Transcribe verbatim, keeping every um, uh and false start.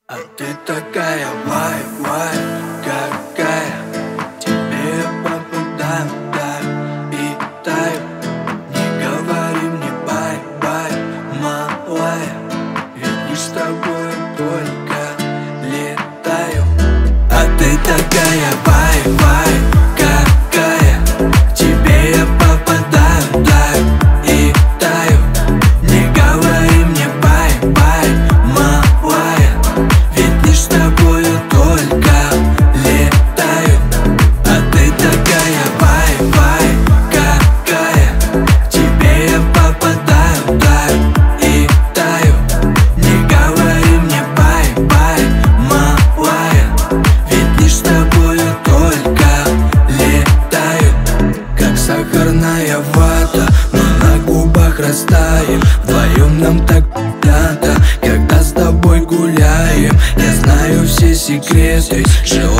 А ты такая вай, вай, какая. Тебе я попадаю, таю и таю. Не говори мне бай, бай, малая, ведь лишь с тобой только летаю. А ты такая вай, вай, какая. Тебе я попадаю, таю и таю. Не говори мне бай, бай, малая, ведь лишь с тобою только летаю. А ты такая вай, вай, какая. Тебе я попадаю, таю и таю. Не говори мне бай, бай, малая, ведь лишь с тобою только летаю. Как сахарная вата, но на губах растаем. Вдвоем нам так надо, когда с тобой гуляем. Я знаю все секреты, желаю